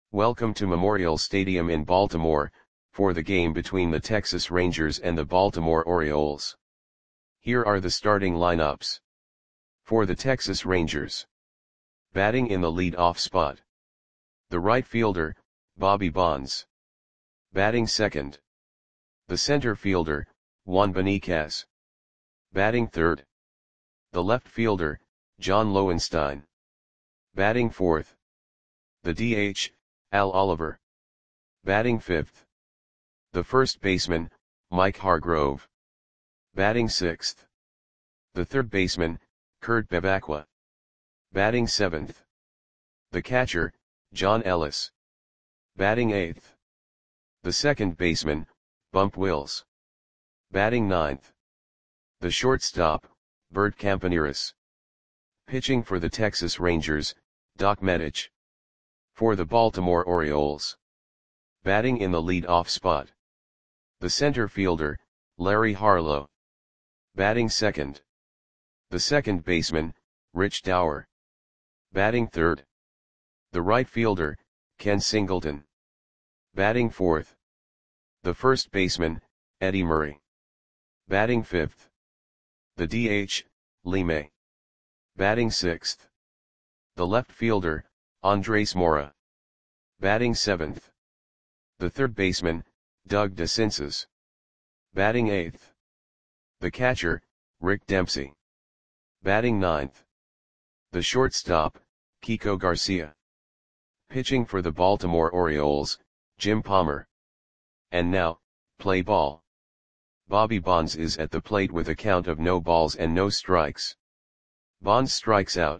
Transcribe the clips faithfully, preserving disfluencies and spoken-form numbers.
Welcome to Memorial Stadium in Baltimore, for the game between the Texas Rangers and the Baltimore Orioles. Here are the starting lineups. For the Texas Rangers. Batting in the lead-off spot. The right fielder, Bobby Bonds. Batting second. The center fielder, Juan Beniquez. Batting third. The left fielder, John Lowenstein. Batting fourth. The D H, Al Oliver. Batting fifth. The first baseman, Mike Hargrove. Batting sixth. The third baseman, Kurt Bevacqua. Batting seventh. The catcher, John Ellis. Batting eighth. The second baseman, Bump Wills. Batting ninth. The shortstop, Bert Campaneris. Pitching for the Texas Rangers, Doc Medich. For the Baltimore Orioles. Batting in the lead-off spot. The center fielder, Larry Harlow. Batting second. The second baseman, Rich Dauer. Batting third. The right fielder, Ken Singleton. Batting fourth. The first baseman, Eddie Murray. Batting fifth. The D H, Lee May. Batting sixth. The left fielder, Andres Mora. Batting seventh. The third baseman, Doug DeCinces. Batting eighth. The catcher, Rick Dempsey. Batting ninth. The shortstop, Kiko Garcia. Pitching for the Baltimore Orioles, Jim Palmer. And now, play ball. Bobby Bonds is at the plate with a count of no balls and no strikes. Bonds strikes out.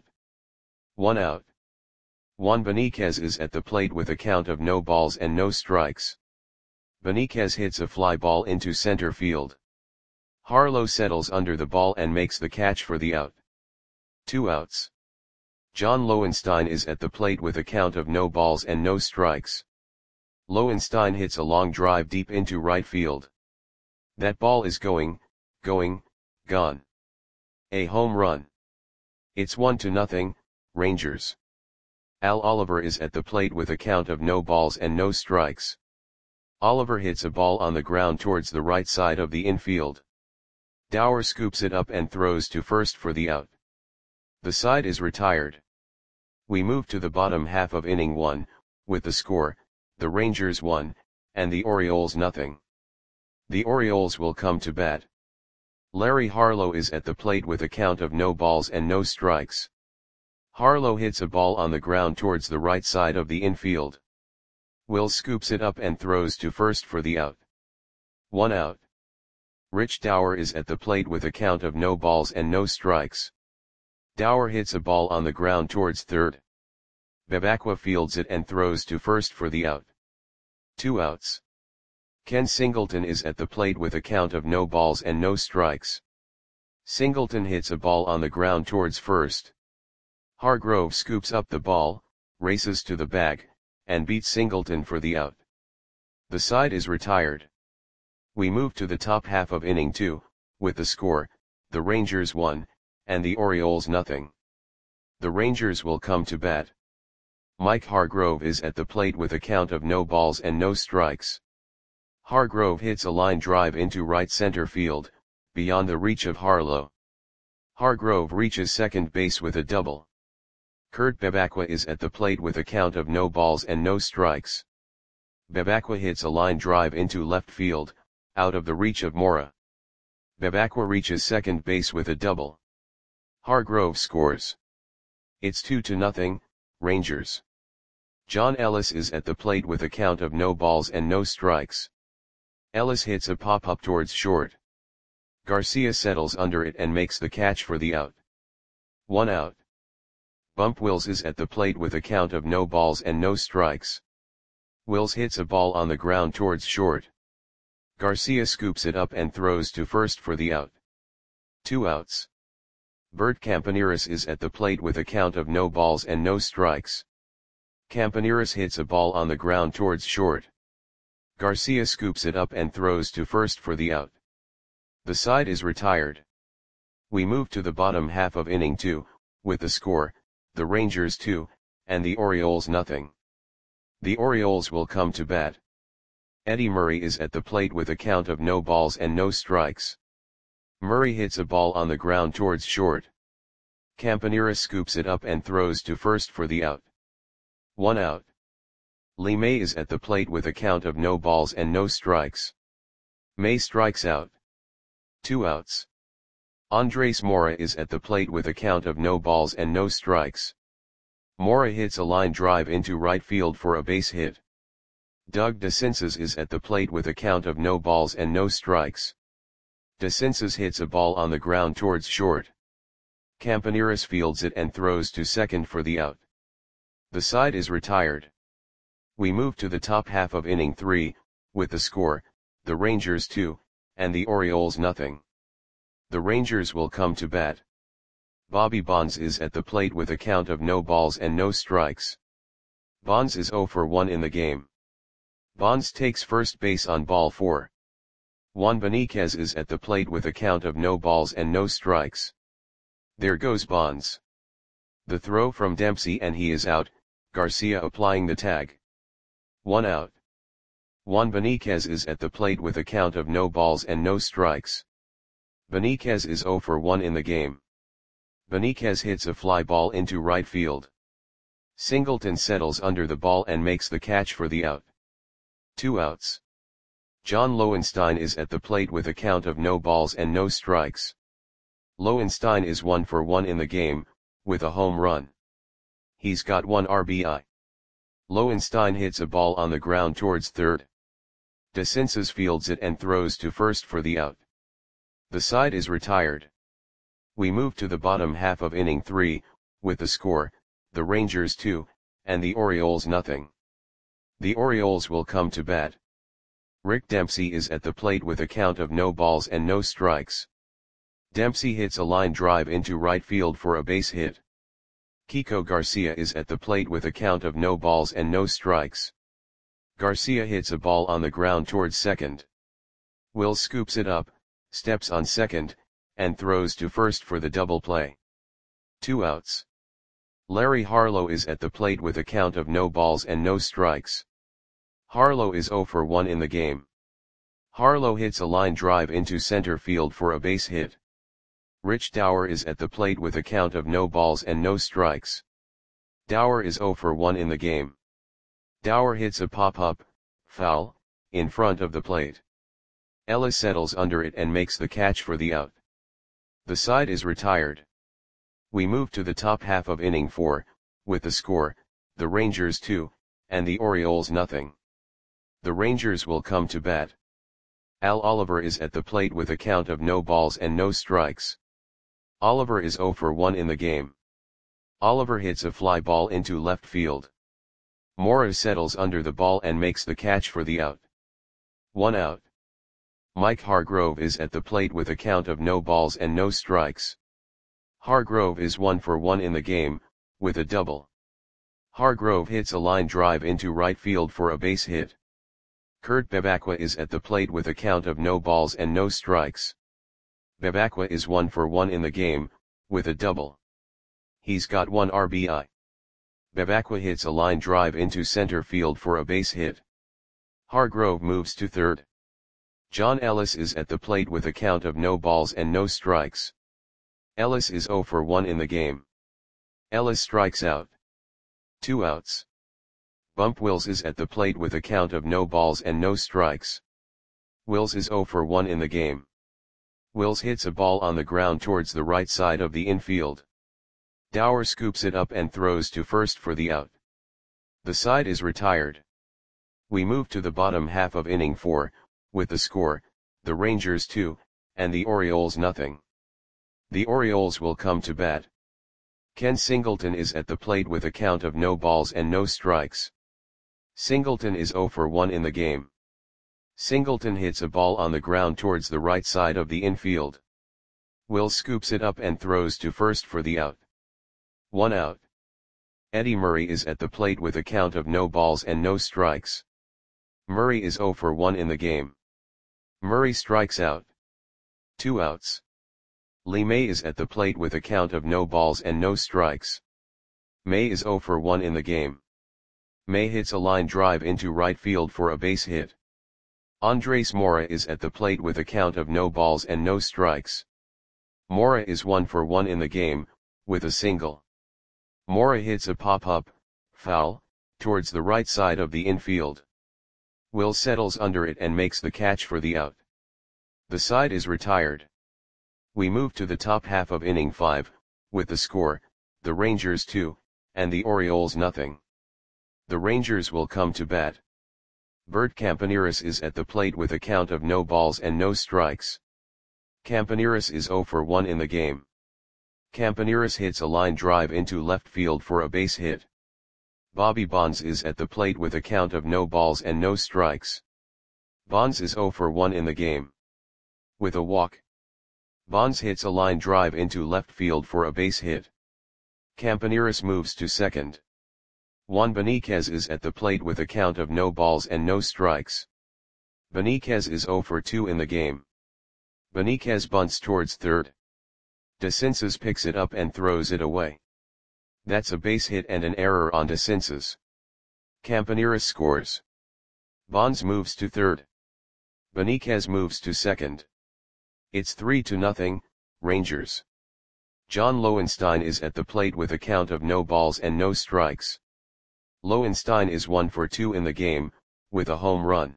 One out. Juan Beniquez is at the plate with a count of no balls and no strikes. Beniquez hits a fly ball into center field. Harlow settles under the ball and makes the catch for the out. Two outs. John Lowenstein is at the plate with a count of no balls and no strikes. Lowenstein hits a long drive deep into right field. That ball is going, going, gone. A home run. It's one to nothing, Rangers. Al Oliver is at the plate with a count of no balls and no strikes. Oliver hits a ball on the ground towards the right side of the infield. Dauer scoops it up and throws to first for the out. The side is retired. We move to the bottom half of inning one, with the score, the Rangers one, and the Orioles nothing. The Orioles will come to bat. Larry Harlow is at the plate with a count of no balls and no strikes. Harlow hits a ball on the ground towards the right side of the infield. Wills scoops it up and throws to first for the out. One out. Rich Dauer is at the plate with a count of no balls and no strikes. Dauer hits a ball on the ground towards third. Bevacqua fields it and throws to first for the out. Two outs. Ken Singleton is at the plate with a count of no balls and no strikes. Singleton hits a ball on the ground towards first. Hargrove scoops up the ball, races to the bag, and beats Singleton for the out. The side is retired. We move to the top half of inning two, with the score, the Rangers one, and the Orioles nothing. The Rangers will come to bat. Mike Hargrove is at the plate with a count of no balls and no strikes. Hargrove hits a line drive into right center field, beyond the reach of Harlow. Hargrove reaches second base with a double. Kurt Bevacqua is at the plate with a count of no balls and no strikes. Bevacqua hits a line drive into left field, out of the reach of Mora. Bevacqua reaches second base with a double. Hargrove scores. It's two to nothing, Rangers. John Ellis is at the plate with a count of no balls and no strikes. Ellis hits a pop-up towards short. Garcia settles under it and makes the catch for the out. One out. Bump Wills is at the plate with a count of no balls and no strikes. Wills hits a ball on the ground towards short. Garcia scoops it up and throws to first for the out. Two outs. Bert Campaneris is at the plate with a count of no balls and no strikes. Campaneris hits a ball on the ground towards short. Garcia scoops it up and throws to first for the out. The side is retired. We move to the bottom half of inning two, with the score, the Rangers two, and the Orioles nothing. The Orioles will come to bat. Eddie Murray is at the plate with a count of no balls and no strikes. Murray hits a ball on the ground towards short. Campanera scoops it up and throws to first for the out. One out. Lee May is at the plate with a count of no balls and no strikes. May strikes out. Two outs. Andres Mora is at the plate with a count of no balls and no strikes. Mora hits a line drive into right field for a base hit. Doug DeCinces is at the plate with a count of no balls and no strikes. DeCinces hits a ball on the ground towards short. Campaneris fields it and throws to second for the out. The side is retired. We move to the top half of inning three, with the score, the Rangers two, and the Orioles nothing. The Rangers will come to bat. Bobby Bonds is at the plate with a count of no balls and no strikes. Bonds is oh for one in the game. Bonds takes first base on ball four. Juan Beniquez is at the plate with a count of no balls and no strikes. There goes Bonds. The throw from Dempsey and he is out, Garcia applying the tag. One out. Juan Beniquez is at the plate with a count of no balls and no strikes. Beniquez is oh for one in the game. Beniquez hits a fly ball into right field. Singleton settles under the ball and makes the catch for the out. Two outs. John Lowenstein is at the plate with a count of no balls and no strikes. Lowenstein is one for one in the game, with a home run. He's got one R B I. Lowenstein hits a ball on the ground towards third. DeCinces fields it and throws to first for the out. The side is retired. We move to the bottom half of inning three, with the score, the Rangers two, and the Orioles nothing. The Orioles will come to bat. Rick Dempsey is at the plate with a count of no balls and no strikes. Dempsey hits a line drive into right field for a base hit. Kiko Garcia is at the plate with a count of no balls and no strikes. Garcia hits a ball on the ground towards second. Will scoops it up, steps on second, and throws to first for the double play. Two outs. Larry Harlow is at the plate with a count of no balls and no strikes. Harlow is oh for one in the game. Harlow hits a line drive into center field for a base hit. Rich Dower is at the plate with a count of no balls and no strikes. Dower is oh for one in the game. Dower hits a pop-up, foul, in front of the plate. Ellis settles under it and makes the catch for the out. The side is retired. We move to the top half of inning four, with the score, the Rangers two, and the Orioles nothing. The Rangers will come to bat. Al Oliver is at the plate with a count of no balls and no strikes. Oliver is oh for one in the game. Oliver hits a fly ball into left field. Mora settles under the ball and makes the catch for the out. One out. Mike Hargrove is at the plate with a count of no balls and no strikes. Hargrove is one for one in the game, with a double. Hargrove hits a line drive into right field for a base hit. Kurt Bebacqua is at the plate with a count of no balls and no strikes. Bebacqua is one for one in the game, with a double. He's got one R B I. Bebacqua hits a line drive into center field for a base hit. Hargrove moves to third. John Ellis is at the plate with a count of no balls and no strikes. Ellis is oh for one in the game. Ellis strikes out. Two outs. Bump Wills is at the plate with a count of no balls and no strikes. Wills is oh for one in the game. Wills hits a ball on the ground towards the right side of the infield. Dower scoops it up and throws to first for the out. The side is retired. We move to the bottom half of inning four, with the score, the Rangers two, and the Orioles nothing. The Orioles will come to bat. Ken Singleton is at the plate with a count of no balls and no strikes. Singleton is oh for one in the game. Singleton hits a ball on the ground towards the right side of the infield. Will scoops it up and throws to first for the out. One out. Eddie Murray is at the plate with a count of no balls and no strikes. Murray is oh for one in the game. Murray strikes out. Two outs. Lee May is at the plate with a count of no balls and no strikes. May is oh for one in the game. May hits a line drive into right field for a base hit. Andres Mora is at the plate with a count of no balls and no strikes. Mora is one for one in the game, with a single. Mora hits a pop-up, foul, towards the right side of the infield. Will settles under it and makes the catch for the out. The side is retired. We move to the top half of inning five, with the score, the Rangers two, and the Orioles nothing. The Rangers will come to bat. Bert Campaneris is at the plate with a count of no balls and no strikes. Campaneris is zero for one in the game. Campaneris hits a line drive into left field for a base hit. Bobby Bonds is at the plate with a count of no balls and no strikes. Bonds is zero for one in the game. With a walk. Bonds hits a line drive into left field for a base hit. Campaneris moves to second. Juan Beniquez is at the plate with a count of no balls and no strikes. Beniquez is zero for two in the game. Beniquez bunts towards third. DeCinces picks it up and throws it away. That's a base hit and an error on DeCinces. Campaneris scores. Bonds moves to third. Beniquez moves to second. It's three to nothing, Rangers. John Lowenstein is at the plate with a count of no balls and no strikes. Lowenstein is one for two in the game, with a home run.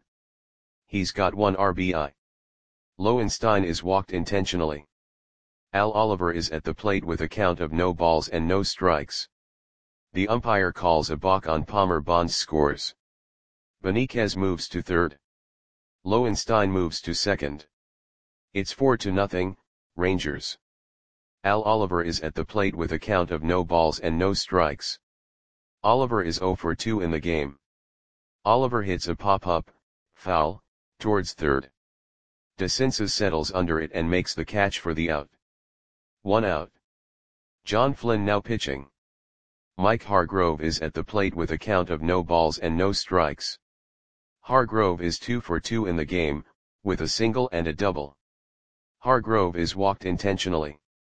He's got one R B I. Lowenstein is walked intentionally. Al Oliver is at the plate with a count of no balls and no strikes. The umpire calls a balk on Palmer. Bonds scores. Beniquez moves to third. Lowenstein moves to second. It's four to nothing, Rangers. Al Oliver is at the plate with a count of no balls and no strikes. Oliver is zero for two in the game. Oliver hits a pop-up, foul, towards third. DeCinces settles under it and makes the catch for the out. One out. John Flynn now pitching. Mike Hargrove is at the plate with a count of no balls and no strikes. Hargrove is two for two in the game, with a single and a double. Hargrove is walked intentionally.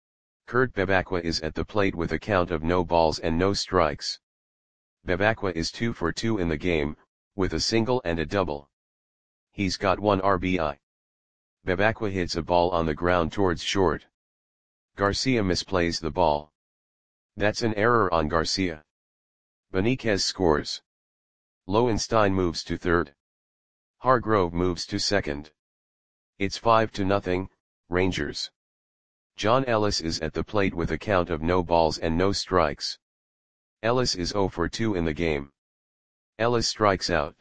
Kurt Bebacqua is at the plate with a count of no balls and no strikes. Bebacqua is two for two in the game, with a single and a double. He's got one R B I. Bebacqua hits a ball on the ground towards short. Garcia misplays the ball. That's an error on Garcia. Beniquez scores. Lowenstein moves to third. Hargrove moves to second. It's five to nothing, Rangers. John Ellis is at the plate with a count of no balls and no strikes. Ellis is zero for two in the game. Ellis strikes out.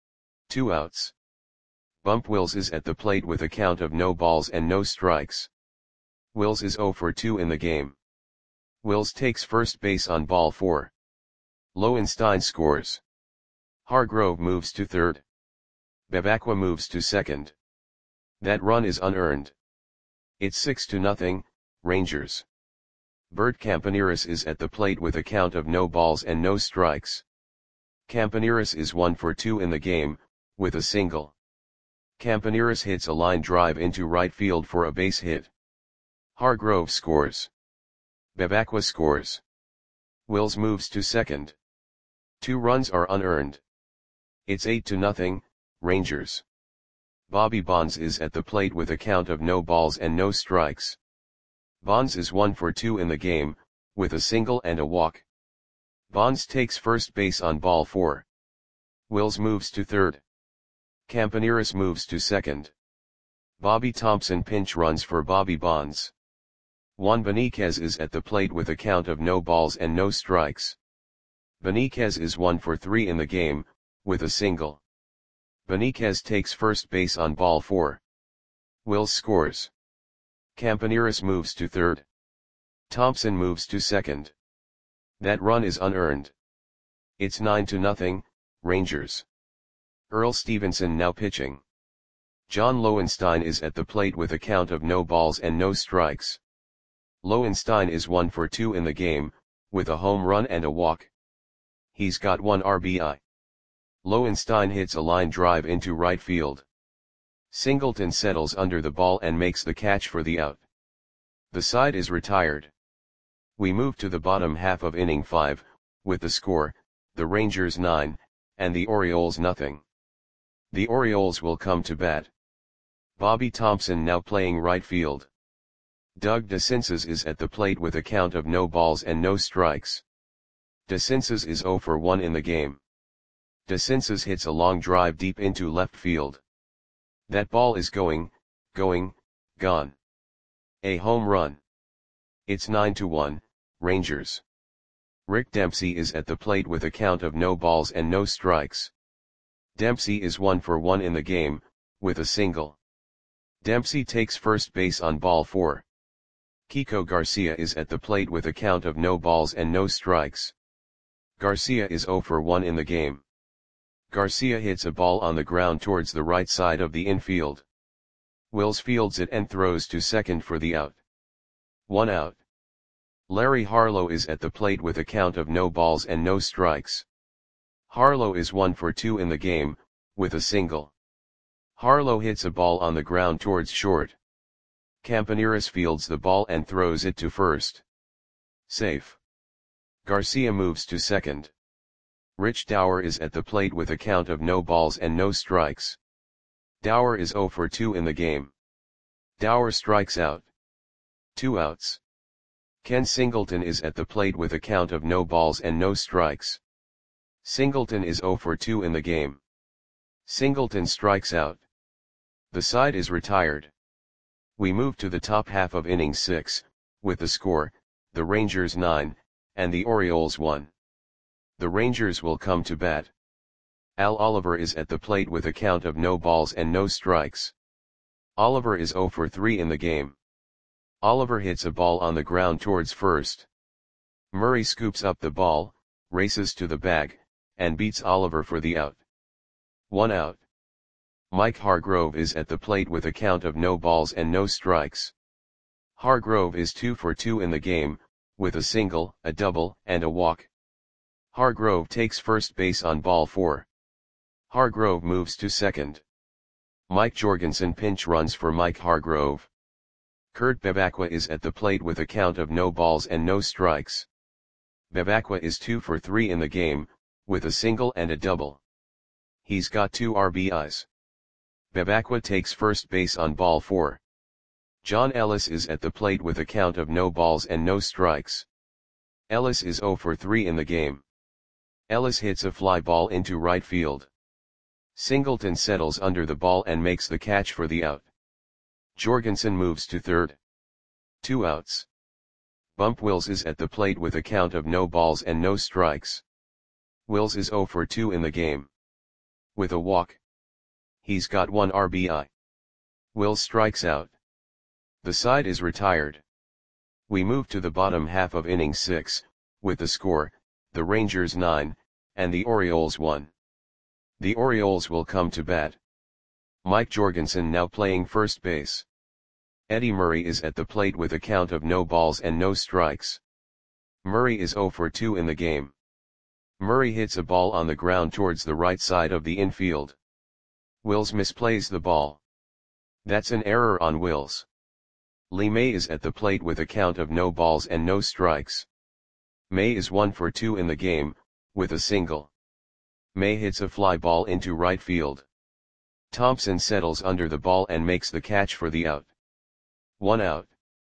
Two outs. Bump Wills is at the plate with a count of no balls and no strikes. Wills is zero for two in the game. Wills takes first base on ball four. Lowenstein scores. Hargrove moves to third. Bebacqua moves to second. That run is unearned. It's six to nothing, Rangers. Bert Campaneris is at the plate with a count of no balls and no strikes. Campaneris is one for two in the game, with a single. Campaneris hits a line drive into right field for a base hit. Hargrove scores. Bebacqua scores. Wills moves to second. Two runs are unearned. It's eight to nothing, Rangers. Bobby Bonds is at the plate with a count of no balls and no strikes. Bonds is one for two in the game, with a single and a walk. Bonds takes first base on ball four. Wills moves to third. Campaneris moves to second. Bobby Thompson pinch runs for Bobby Bonds. Juan Beniquez is at the plate with a count of no balls and no strikes. Beniquez is one for three in the game, with a single. Beniquez takes first base on ball four. Wills scores. Campaneris moves to third. Thompson moves to second. That run is unearned. It's nine to nothing, Rangers. Earl Stevenson now pitching. John Lowenstein is at the plate with a count of no balls and no strikes. Lowenstein is one for two in the game, with a home run and a walk. He's got one R B I. Lowenstein hits a line drive into right field. Singleton settles under the ball and makes the catch for the out. The side is retired. We move to the bottom half of inning five, with the score, the Rangers nine, and the Orioles nothing. The Orioles will come to bat. Bobby Thompson now playing right field. Doug DeCinces is at the plate with a count of no balls and no strikes. DeCinces is zero for one in the game. DeCinces hits a long drive deep into left field. That ball is going, going, gone. A home run. It's nine to one, Rangers. Rick Dempsey is at the plate with a count of no balls and no strikes. Dempsey is one for one in the game, with a single. Dempsey takes first base on ball four. Kiko Garcia is at the plate with a count of no balls and no strikes. Garcia is zero for one in the game. Garcia hits a ball on the ground towards the right side of the infield. Wills fields it and throws to second for the out. One out. Larry Harlow is at the plate with a count of no balls and no strikes. Harlow is one for two in the game, with a single. Harlow hits a ball on the ground towards short. Campaneris fields the ball and throws it to first. Safe. Garcia moves to second. Rich Dower is at the plate with a count of no balls and no strikes. Dower is zero for two in the game. Dower strikes out. Two outs. Ken Singleton is at the plate with a count of no balls and no strikes. Singleton is zero for two in the game. Singleton strikes out. The side is retired. We move to the top half of inning six, with the score, the Rangers nine, and the Orioles one. The Rangers will come to bat. Al Oliver is at the plate with a count of no balls and no strikes. Oliver is zero for three in the game. Oliver hits a ball on the ground towards first. Murray scoops up the ball, races to the bag, and beats Oliver for the out. One out. Mike Hargrove is at the plate with a count of no balls and no strikes. Hargrove is two for two in the game, with a single, a double, and a walk. Hargrove takes first base on ball four. Hargrove moves to second. Mike Jorgensen pinch runs for Mike Hargrove. Kurt Bevacqua is at the plate with a count of no balls and no strikes. Bevacqua is two for three in the game, with a single and a double. He's got two R B Is. Bevacqua takes first base on ball four. John Ellis is at the plate with a count of no balls and no strikes. Ellis is zero for three in the game. Ellis hits a fly ball into right field. Singleton settles under the ball and makes the catch for the out. Jorgensen moves to third. Two outs. Bump Wills is at the plate with a count of no balls and no strikes. Wills is zero for two in the game. With a walk. He's got one R B I. Wills strikes out. The side is retired. We move to the bottom half of inning six, with the score, the Rangers nine, and the Orioles one. The Orioles will come to bat. Mike Jorgensen now playing first base. Eddie Murray is at the plate with a count of no balls and no strikes. Murray is zero for two in the game. Murray hits a ball on the ground towards the right side of the infield. Wills misplays the ball. That's an error on Wills. Lee May is at the plate with a count of no balls and no strikes. May is one for two in the game, with a single. May hits a fly ball into right field. Thompson settles under the ball and makes the catch for the out. One out.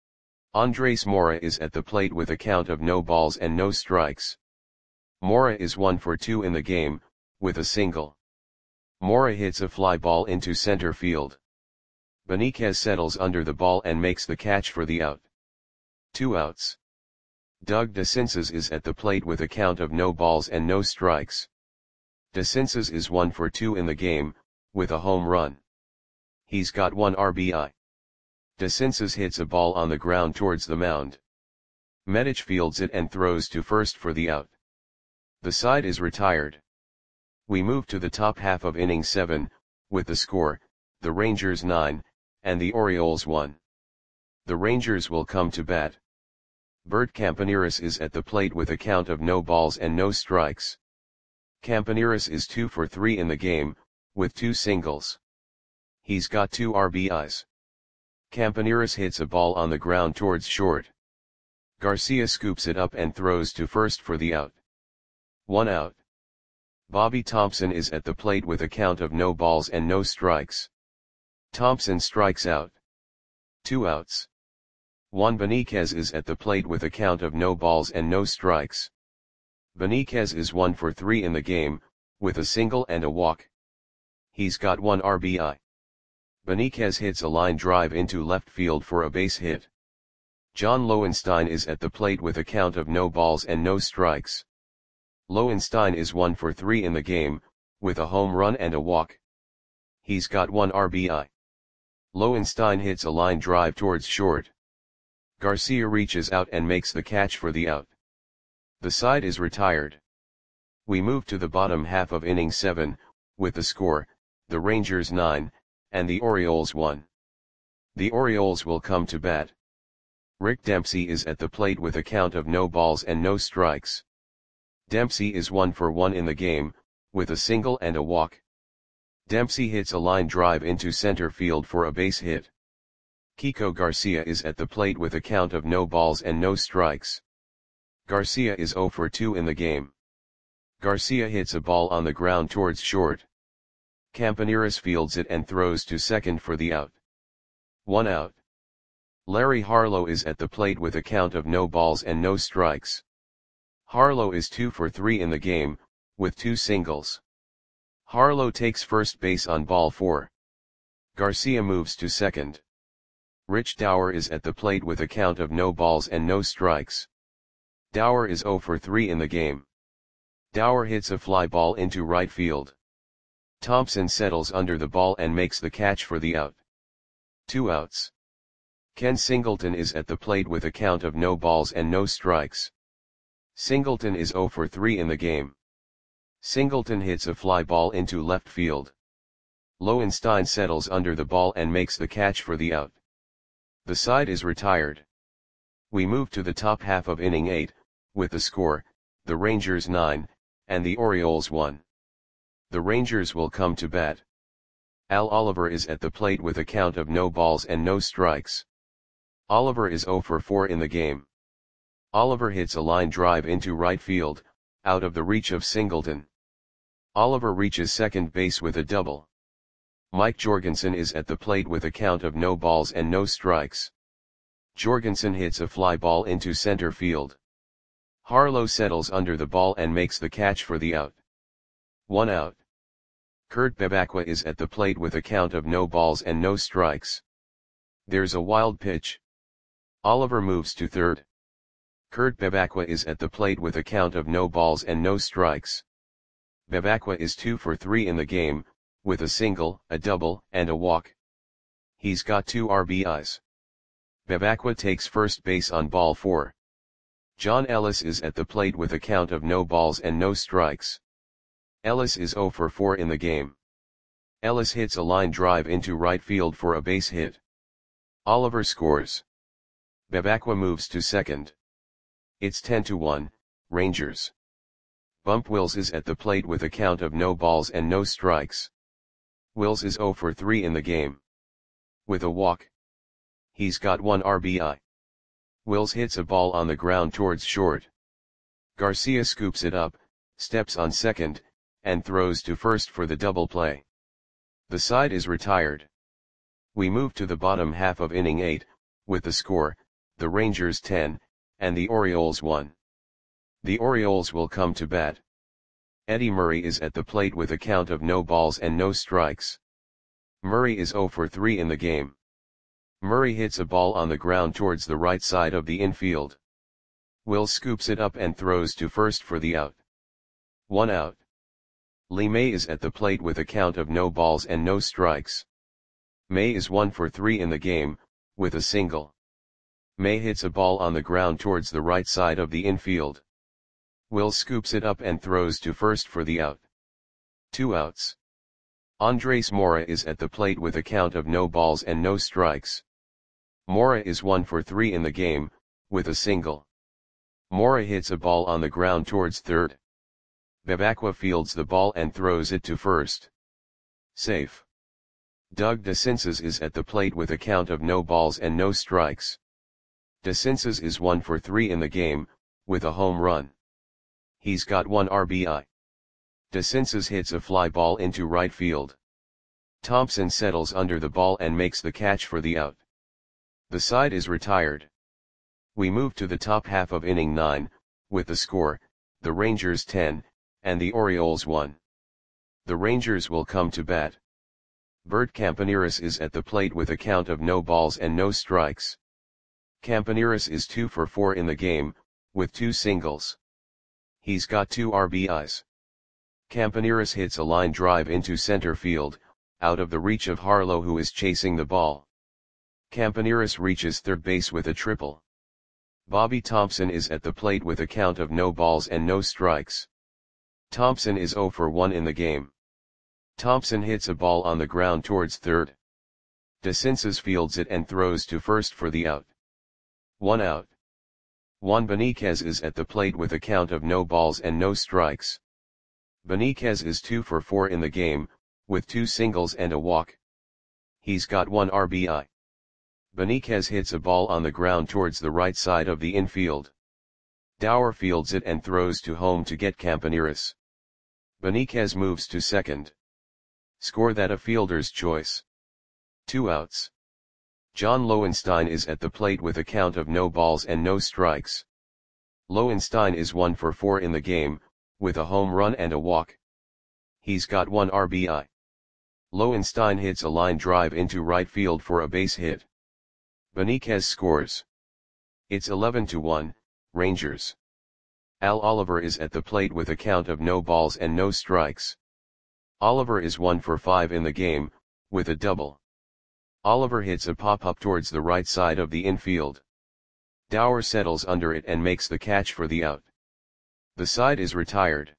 Andres Mora is at the plate with a count of no balls and no strikes. Mora is one for two in the game, with a single. Mora hits a fly ball into center field. Beniquez settles under the ball and makes the catch for the out. Two outs. Doug DeCinces is at the plate with a count of no balls and no strikes. DeCinces is one for two in the game, with a home run. He's got one R B I. DeCinces hits a ball on the ground towards the mound. Medich fields it and throws to first for the out. The side is retired. We move to the top half of inning seven, with the score, the Rangers nine, and the Orioles one. The Rangers will come to bat. Bert Campaneris is at the plate with a count of no balls and no strikes. Campaneris is two for three in the game, with two singles. He's got two R B Is. Campaneris hits a ball on the ground towards short. Garcia scoops it up and throws to first for the out. One out. Bobby Thompson is at the plate with a count of no balls and no strikes. Thompson strikes out. Two outs. Juan Beniquez is at the plate with a count of no balls and no strikes. Beniquez is one for three in the game, with a single and a walk. He's got one R B I. Beniquez hits a line drive into left field for a base hit. John Lowenstein is at the plate with a count of no balls and no strikes. Lowenstein is one for three in the game, with a home run and a walk. He's got one R B I. Lowenstein hits a line drive towards short. Garcia reaches out and makes the catch for the out. The side is retired. We move to the bottom half of inning seven, with the score, the Rangers nine, and the Orioles one. The Orioles will come to bat. Rick Dempsey is at the plate with a count of no balls and no strikes. Dempsey is one for one in the game, with a single and a walk. Dempsey hits a line drive into center field for a base hit. Kiko Garcia is at the plate with a count of no balls and no strikes. Garcia is zero for two in the game. Garcia hits a ball on the ground towards short. Campaneris fields it and throws to second for the out. One out. Larry Harlow is at the plate with a count of no balls and no strikes. Harlow is two for three in the game, with two singles. Harlow takes first base on ball four. Garcia moves to second. Rich Dower is at the plate with a count of no balls and no strikes. Dower is zero for three in the game. Dower hits a fly ball into right field. Thompson settles under the ball and makes the catch for the out. Two outs. Ken Singleton is at the plate with a count of no balls and no strikes. Singleton is zero for three in the game. Singleton hits a fly ball into left field. Lowenstein settles under the ball and makes the catch for the out. The side is retired. We move to the top half of inning eight, with the score, the Rangers nine, and the Orioles one. The Rangers will come to bat. Al Oliver is at the plate with a count of no balls and no strikes. Oliver is zero for four in the game. Oliver hits a line drive into right field, out of the reach of Singleton. Oliver reaches second base with a double. Mike Jorgensen is at the plate with a count of no balls and no strikes. Jorgensen hits a fly ball into center field. Harlow settles under the ball and makes the catch for the out. One out. Kurt Bebacqua is at the plate with a count of no balls and no strikes. There's a wild pitch. Oliver moves to third. Kurt Bebacqua is at the plate with a count of no balls and no strikes. Bebacqua is two for three in the game, with a single, a double, and a walk. He's got two R B Is. Bebacqua takes first base on ball four. John Ellis is at the plate with a count of no balls and no strikes. Ellis is zero for four in the game. Ellis hits a line drive into right field for a base hit. Oliver scores. Bebacqua moves to second. It's ten to one, Rangers. Bump Wills is at the plate with a count of no balls and no strikes. Wills is zero for three in the game. With a walk. He's got one R B I. Wills hits a ball on the ground towards short. Garcia scoops it up, steps on second, and throws to first for the double play. The side is retired. We move to the bottom half of inning eight, with the score, the Rangers ten, and the Orioles one. The Orioles will come to bat. Eddie Murray is at the plate with a count of no balls and no strikes. Murray is zero for three in the game. Murray hits a ball on the ground towards the right side of the infield. Will scoops it up and throws to first for the out. One out. Lee May is at the plate with a count of no balls and no strikes. May is one for three in the game, with a single. May hits a ball on the ground towards the right side of the infield. Will scoops it up and throws to first for the out. Two outs. Andres Mora is at the plate with a count of no balls and no strikes. Mora is one for three in the game, with a single. Mora hits a ball on the ground towards third. Bebacqua fields the ball and throws it to first. Safe. Doug DeCinces is at the plate with a count of no balls and no strikes. DeCinces is one for three in the game, with a home run. He's got one R B I. DeCinces hits a fly ball into right field. Thompson settles under the ball and makes the catch for the out. The side is retired. We move to the top half of inning nine, with the score, the Rangers ten, and the Orioles one. The Rangers will come to bat. Bert Campaneris is at the plate with a count of no balls and no strikes. Campaneris is two for four in the game, with two singles. He's got two R B Is. Campaneris hits a line drive into center field, out of the reach of Harlow, who is chasing the ball. Campaneris reaches third base with a triple. Bobby Thompson is at the plate with a count of no balls and no strikes. Thompson is zero for one in the game. Thompson hits a ball on the ground towards third. DeCinces fields it and throws to first for the out. One out. Juan Beniquez is at the plate with a count of no balls and no strikes. Beniquez is two for four in the game, with two singles and a walk. He's got one R B I. Beniquez hits a ball on the ground towards the right side of the infield. Dower fields it and throws to home to get Campaneris. Beniquez moves to second. Score that a fielder's choice. Two outs. John Lowenstein is at the plate with a count of no balls and no strikes. Lowenstein is one for four in the game, with a home run and a walk. He's got one R B I. Lowenstein hits a line drive into right field for a base hit. Beniquez scores. It's eleven to one, Rangers. Al Oliver is at the plate with a count of no balls and no strikes. Oliver is one for five in the game, with a double. Oliver hits a pop-up towards the right side of the infield. Dower settles under it and makes the catch for the out. The side is retired.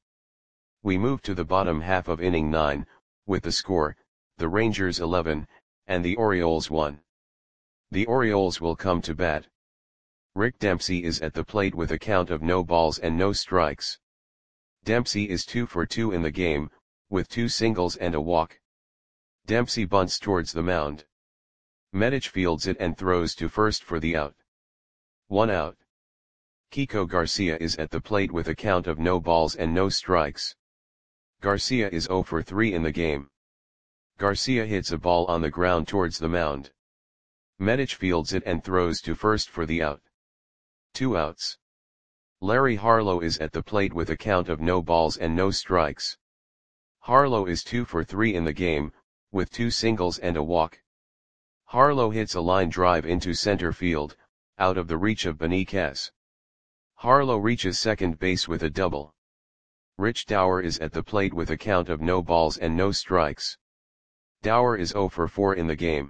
We move to the bottom half of inning nine, with the score, the Rangers eleven, and the Orioles one. The Orioles will come to bat. Rick Dempsey is at the plate with a count of no balls and no strikes. Dempsey is two for two in the game, with two singles and a walk. Dempsey bunts towards the mound. Medich fields it and throws to first for the out. One out. Kiko Garcia is at the plate with a count of no balls and no strikes. Garcia is zero for three in the game. Garcia hits a ball on the ground towards the mound. Medich fields it and throws to first for the out. Two outs. Larry Harlow is at the plate with a count of no balls and no strikes. Harlow is two for three in the game, with two singles and a walk. Harlow hits a line drive into center field, out of the reach of Beniquez. Harlow reaches second base with a double. Rich Dower is at the plate with a count of no balls and no strikes. Dower is zero for four in the game.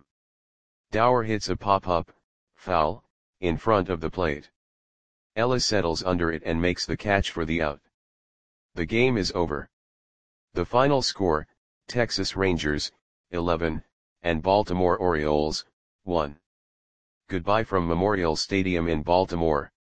Dower hits a pop-up, foul, in front of the plate. Ellis settles under it and makes the catch for the out. The game is over. The final score, Texas Rangers, eleven, and Baltimore Orioles, one. Goodbye from Memorial Stadium in Baltimore.